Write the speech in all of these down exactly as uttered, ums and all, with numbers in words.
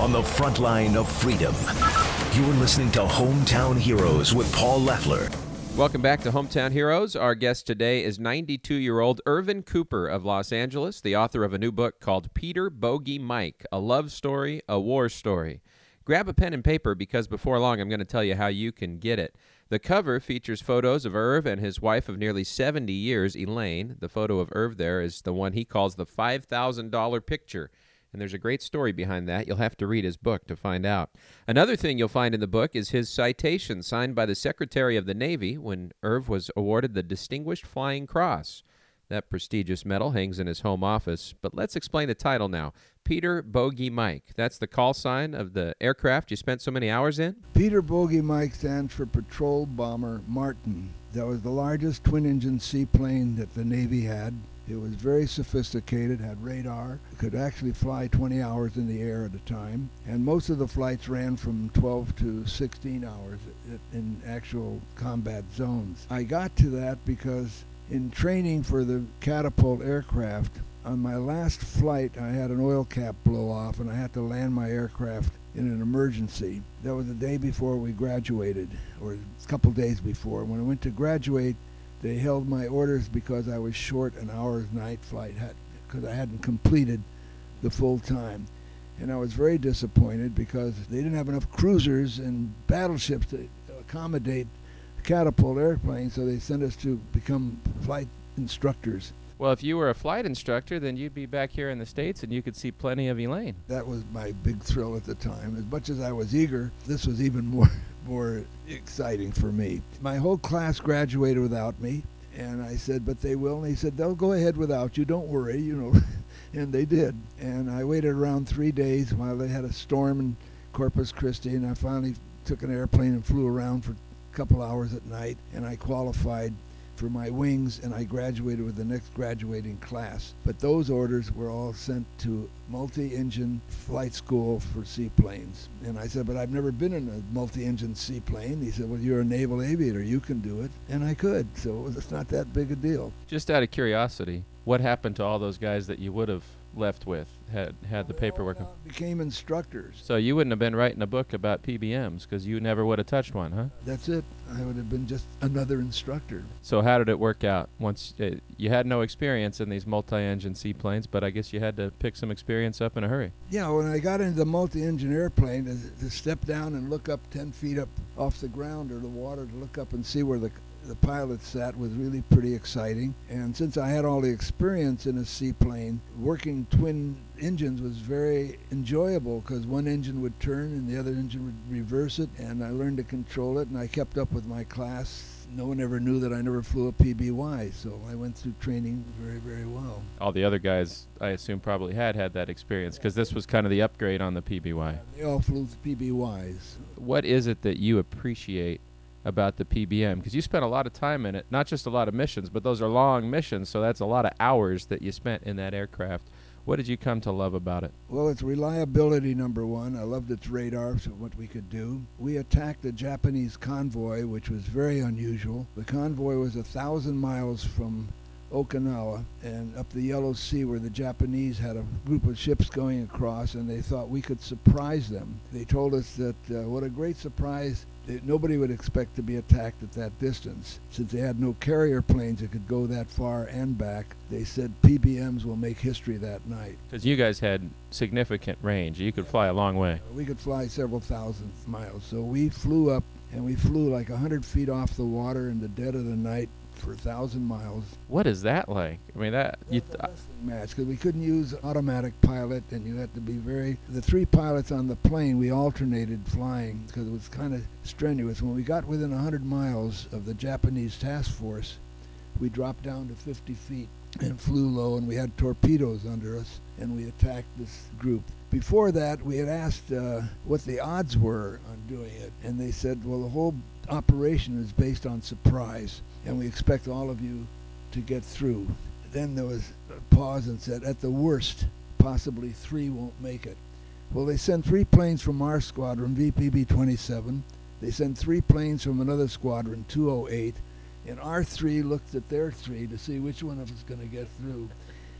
on the front line of freedom. You're listening to Hometown Heroes with Paul Leffler. Welcome back to Hometown Heroes. Our guest today is ninety-two-year-old Irvin Cooper of Los Angeles, the author of a new book called Peter Bogey Mike, A Love Story, a War Story. Grab a pen and paper because before long I'm going to tell you how you can get it. The cover features photos of Irv and his wife of nearly seventy years, Elaine. The photo of Irv there is the one he calls the five thousand dollars picture. And there's a great story behind that. You'll have to read his book to find out. Another thing you'll find in the book is his citation signed by the Secretary of the Navy when Irv was awarded the Distinguished Flying Cross. That prestigious medal hangs in his home office. But let's explain the title now. Peter Bogey Mike. That's the call sign of the aircraft you spent so many hours in? Peter Bogey Mike stands for Patrol Bomber Martin. That was the largest twin-engine seaplane that the Navy had. It was very sophisticated, had radar, could actually fly twenty hours in the air at a time, and most of the flights ran from twelve to sixteen hours in actual combat zones. I got to that because in training for the catapult aircraft, on my last flight I had an oil cap blow off and I had to land my aircraft in an emergency. That was the day before we graduated, or a couple days before. When I went to graduate, they held my orders because I was short an hour's night flight because I hadn't completed the full time. And I was very disappointed because they didn't have enough cruisers and battleships to accommodate catapult airplanes, so they sent us to become flight instructors. Well, if you were a flight instructor, then you'd be back here in the States and you could see plenty of Elaine. That was my big thrill at the time. As much as I was eager, this was even more more exciting for me. My whole class graduated without me, and I said, but they will. And he said, they'll go ahead without you, don't worry, you know. And they did. And I waited around three days while they had a storm in Corpus Christi, and I finally took an airplane and flew around for a couple hours at night, and I qualified for my wings, and I graduated with the next graduating class. But those orders were all sent to multi-engine flight school for seaplanes. And I said, but I've never been in a multi-engine seaplane. He said, well, you're a naval aviator, you can do it. And I could, so it's not that big a deal. Just out of curiosity, what happened to all those guys that you would have left with had had the paperwork? They all became instructors. So you wouldn't have been writing a book about P B Ms because you never would have touched one, huh? That's it. I would have been just another instructor. So how did it work out? Once uh, you had no experience in these multi-engine seaplanes, but I guess you had to pick some experience up in a hurry. Yeah, when I got into the multi-engine airplane, to, to step down and look up ten feet up off the ground or the water to look up and see where the the pilot sat was really pretty exciting. And since I had all the experience in a seaplane, working twin engines was very enjoyable because one engine would turn and the other engine would reverse it, and I learned to control it, and I kept up with my class. No one ever knew that I never flew a P B Y, so I went through training very, very well. All the other guys, I assume, probably had had that experience because this was kind of the upgrade on the P B Y. They all flew P B Ys. What is it that you appreciate about the P B M? Because you spent a lot of time in it, not just a lot of missions, but those are long missions, so that's a lot of hours that you spent in that aircraft. What did you come to love about it? Well, its reliability, number one. I loved its radar, so what we could do. We attacked a Japanese convoy, which was very unusual. The convoy was a thousand miles from Okinawa and up the Yellow Sea, where the Japanese had a group of ships going across, and they thought we could surprise them. They told us that uh, what a great surprise, that nobody would expect to be attacked at that distance. Since they had no carrier planes that could go that far and back, they said P B Ms will make history that night. Because you guys had significant range. You could fly a long way. We could fly several thousand miles. So we flew up, and we flew like one hundred feet off the water in the dead of the night for a thousand miles. What is that like? I mean, that you th- match because we couldn't use automatic pilot, and you had to be very. The three pilots on the plane, we alternated flying because it was kind of strenuous. When we got within one hundred miles of the Japanese task force, we dropped down to fifty feet and flew low, and we had torpedoes under us, and we attacked this group. Before that, we had asked uh, what the odds were on doing it, and they said, well, the whole operation is based on surprise, and we expect all of you to get through. Then there was a pause and said, at the worst, possibly three won't make it. Well, they sent three planes from our squadron, V P B twenty-seven. They sent three planes from another squadron, two oh eight, and our three looked at their three to see which one of us was going to get through.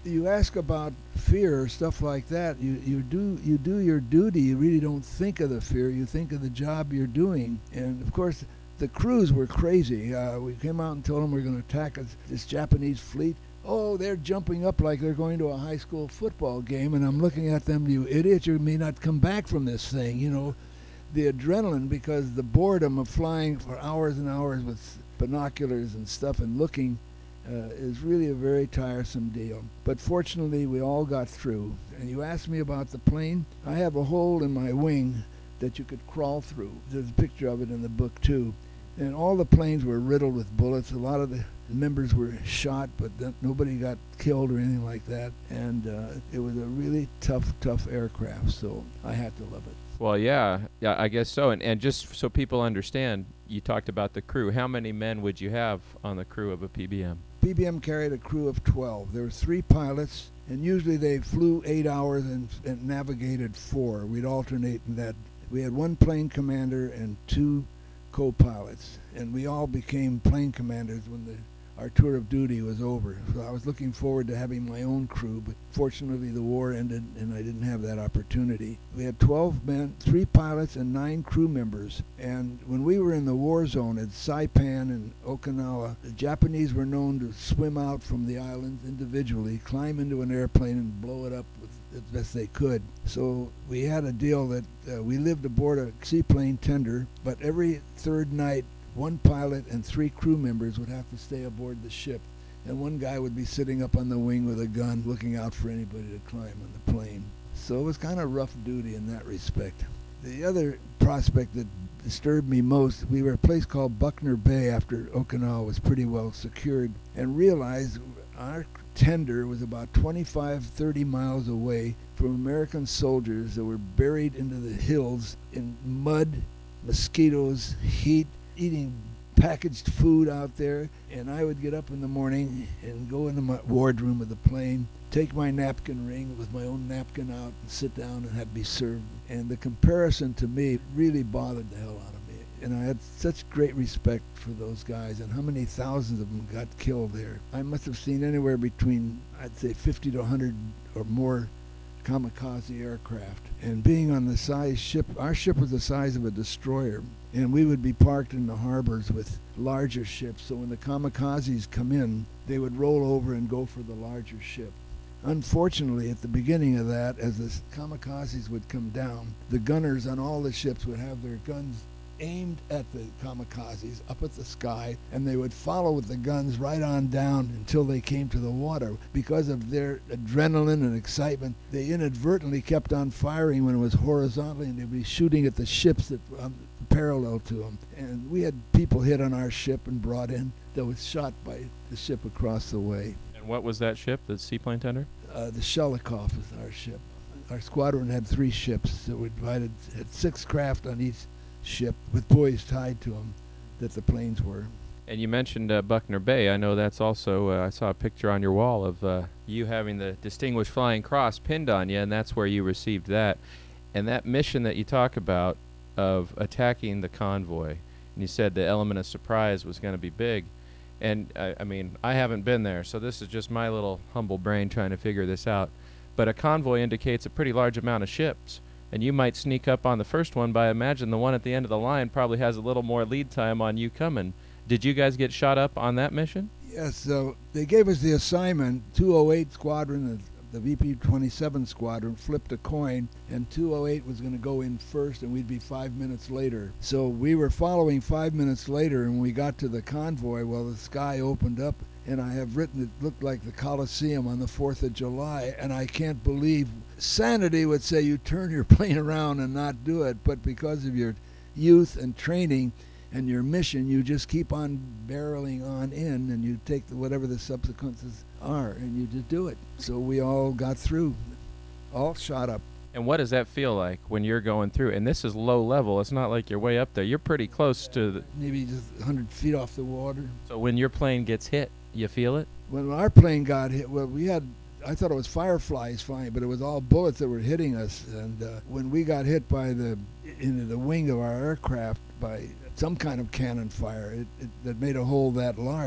You ask about fear or stuff like that. You you do you do your duty. You really don't think of the fear. You think of the job you're doing. And of course, the crews were crazy. Uh, we came out and told them we we're going to attack us, this Japanese fleet. Oh, they're jumping up like they're going to a high school football game. And I'm looking at them, you idiots, you may not come back from this thing. You know, the adrenaline, because the boredom of flying for hours and hours with binoculars and stuff and looking uh, is really a very tiresome deal. But fortunately, we all got through. And you asked me about the plane. I have a hole in my wing that you could crawl through. There's a picture of it in the book, too. And all the planes were riddled with bullets. A lot of the members were shot, but th- nobody got killed or anything like that. And uh, it was a really tough, tough aircraft, so I had to love it. Well, yeah, yeah, I guess so. And and just so people understand, you talked about the crew. How many men would you have on the crew of a P B M? P B M carried a crew of twelve. There were three pilots, and usually they flew eight hours and, and navigated four. We'd alternate in that. We had one plane commander and two co-pilots, and we all became plane commanders when the our tour of duty was over. So I was looking forward to having my own crew, but fortunately the war ended and I didn't have that opportunity. We had twelve men, three pilots and nine crew members. And when we were in the war zone at Saipan and Okinawa, the Japanese were known to swim out from the islands individually, climb into an airplane and blow it up with as best they could. So we had a deal that uh, we lived aboard a seaplane tender, but every third night one pilot and three crew members would have to stay aboard the ship, and one guy would be sitting up on the wing with a gun looking out for anybody to climb on the plane. So it was kind of rough duty in that respect. The other prospect that disturbed me most, we were at a place called Buckner Bay after Okinawa was pretty well secured, and realized our tender was about twenty-five, thirty miles away from American soldiers that were buried into the hills in mud, mosquitoes, heat, eating packaged food out there. And I would get up in the morning and go into my wardroom of the plane, take my napkin ring with my own napkin out and sit down and have me served. And the comparison to me really bothered the hell out of me. And I had such great respect for those guys and how many thousands of them got killed there. I must have seen anywhere between, I'd say, fifty to one hundred or more kamikaze aircraft. And being on the size ship, our ship was the size of a destroyer. And we would be parked in the harbors with larger ships. So when the kamikazes come in, they would roll over and go for the larger ship. Unfortunately, at the beginning of that, as the kamikazes would come down, the gunners on all the ships would have their guns aimed at the kamikazes up at the sky, and they would follow with the guns right on down until they came to the water. Because of their adrenaline and excitement, they inadvertently kept on firing when it was horizontally, and they'd be shooting at the ships that were um, parallel to them. And we had people hit on our ship and brought in that was shot by the ship across the way. And what was that ship, the seaplane tender? Uh, the Shelikoff is our ship. Our squadron had three ships that were divided, had six craft on each ship with buoys tied to them that the planes were. And you mentioned uh, Buckner Bay. I know that's also, uh, I saw a picture on your wall of uh, you having the Distinguished Flying Cross pinned on you, and that's where you received that. And that mission that you talk about of attacking the convoy, and you said the element of surprise was going to be big. And, I, I mean, I haven't been there, so this is just my little humble brain trying to figure this out. But a convoy indicates a pretty large amount of ships. And you might sneak up on the first one, but I imagine the one at the end of the line probably has a little more lead time on you coming. Did you guys get shot up on that mission? Yes, so they gave us the assignment. two oh eight Squadron, the V P twenty-seven Squadron, flipped a coin, and two oh eight was going to go in first, and we'd be five minutes later. So we were following five minutes later, and when we got to the convoy, well, the sky opened up, and I have written it looked like the Coliseum on the fourth of July, and I can't believe. Sanity would say you turn your plane around and not do it, but because of your youth and training and your mission, you just keep on barreling on in, and you take the, whatever the subsequences are, and you just do it. So we all got through, all shot up. And what does that feel like when you're going through? And this is low level. It's not like you're way up there. You're pretty close to the... Maybe just one hundred feet off the water. So when your plane gets hit, you feel it? When our plane got hit, well, we had... I thought it was fireflies flying, but it was all bullets that were hitting us. And uh, when we got hit by the into the wing of our aircraft by some kind of cannon fire it, it, that made a hole that large,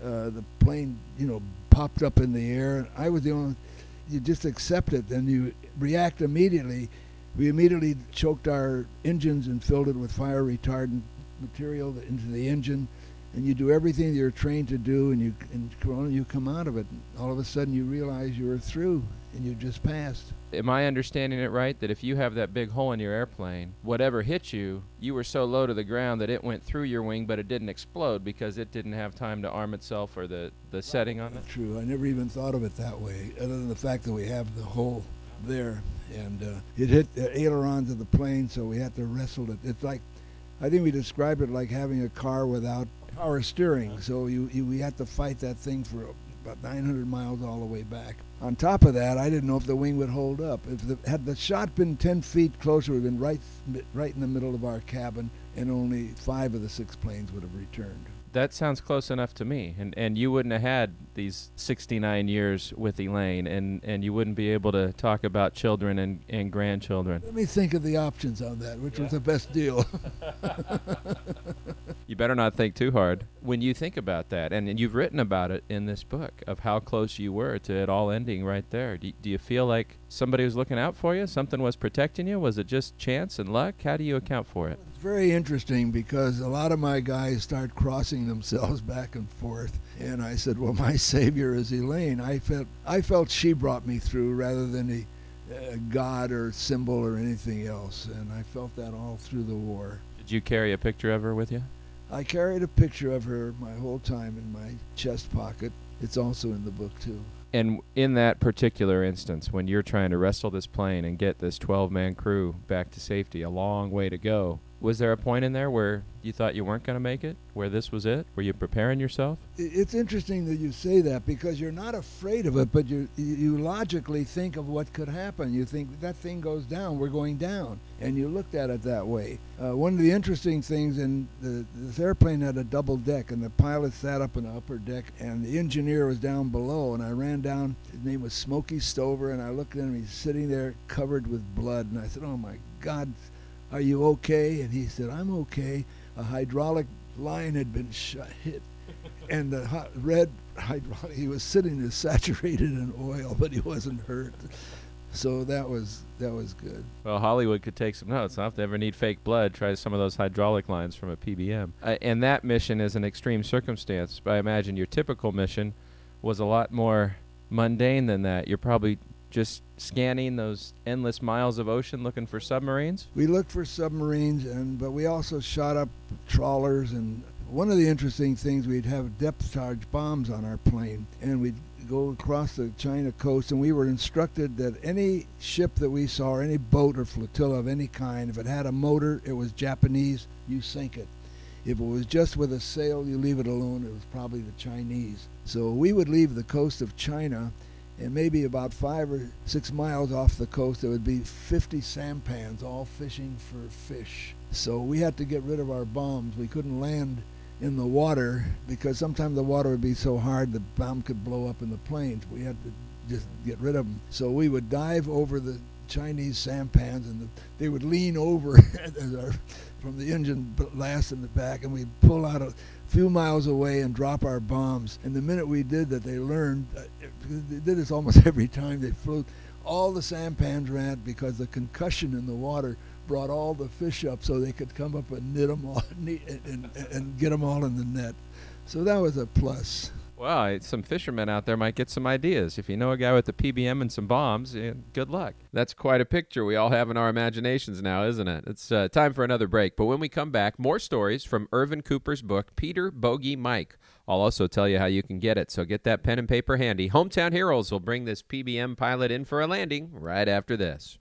uh, the plane, you know, popped up in the air. I was the only. You just accept it, and you react immediately. We immediately choked our engines and filled it with fire retardant material into the engine, and you do everything you're trained to do, and you and you come out of it. All of a sudden, you realize you were through, and you just passed. Am I understanding it right that if you have that big hole in your airplane, whatever hit you, you were so low to the ground that it went through your wing, but it didn't explode because it didn't have time to arm itself or the, the setting on it? True. I never even thought of it that way, other than the fact that we have the hole there. And uh, it hit the ailerons of the plane, so we had to wrestle it. It's like, I think we described it like having a car without power steering. So you, you we had to fight that thing for about nine hundred miles all the way back. On top of that, I didn't know if the wing would hold up. If the, had the shot been ten feet closer, it would have been right, right in the middle of our cabin, and only five of the six planes would have returned. That sounds close enough to me, and and you wouldn't have had these sixty-nine years with Elaine, and, and you wouldn't be able to talk about children and, and grandchildren. Let me think of the options on that, which yeah. was the best deal. You better not think too hard. When you think about that, and, and you've written about it in this book, of how close you were to it all ending right there, do, do you feel like somebody was looking out for you? Something was protecting you? Was it just chance and luck? How do you account for it? It's very interesting because a lot of my guys start crossing themselves back and forth, and I said, well, my savior is Elaine. I felt I felt she brought me through rather than a uh, god or symbol or anything else, and I felt that all through the war. Did you carry a picture of her with you? I carried a picture of her my whole time in my chest pocket. It's also in the book, too. And in that particular instance, when you're trying to wrestle this plane and get this twelve-man crew back to safety, a long way to go, was there a point in there where you thought you weren't going to make it, where this was it? Were you preparing yourself? It's interesting that you say that because you're not afraid of it, but you you logically think of what could happen. You think, that thing goes down, we're going down, and you looked at it that way. Uh, one of the interesting things, in the, this airplane had a double deck, and the pilot sat up in the upper deck, and the engineer was down below, and I ran down. His name was Smokey Stover, and I looked at him. He's sitting there covered with blood, and I said, oh, my God, are you okay? And he said, I'm okay. A hydraulic line had been shot, hit, and the hot, red hydraulic, he was sitting there saturated in oil, but he wasn't hurt. So that was that was good. Well, Hollywood could take some notes. Huh? If they ever need fake blood, try some of those hydraulic lines from a P B M. Uh, and that mission is an extreme circumstance. But I imagine your typical mission was a lot more mundane than that. You're probably just scanning those endless miles of ocean looking for submarines? We looked for submarines, and but we also shot up trawlers. And one of the interesting things, we'd have depth charge bombs on our plane, and we'd go across the China coast, and we were instructed that any ship that we saw, or any boat or flotilla of any kind, if it had a motor, it was Japanese, you sink it. If it was just with a sail, you leave it alone. It was probably the Chinese. So we would leave the coast of China, and maybe about five or six miles off the coast, there would be fifty sampans all fishing for fish. So we had to get rid of our bombs. We couldn't land in the water because sometimes the water would be so hard the bomb could blow up in the planes. We had to just get rid of them. So we would dive over the Chinese sampans, and the, they would lean over as our, from the engine blast in the back, and we'd pull out a few miles away and drop our bombs. And the minute we did that, they learned, uh, they did this almost every time they flew, all the sampans ran because the concussion in the water brought all the fish up so they could come up and knit them all and, and, and get them all in the net. So that was a plus. Well, some fishermen out there might get some ideas. If you know a guy with a P B M and some bombs, yeah, good luck. That's quite a picture we all have in our imaginations now, isn't it? It's uh, time for another break. But when we come back, more stories from Irvin Cooper's book, Peter Bogey Mike. I'll also tell you how you can get it, so get that pen and paper handy. Hometown Heroes will bring this P B M pilot in for a landing right after this.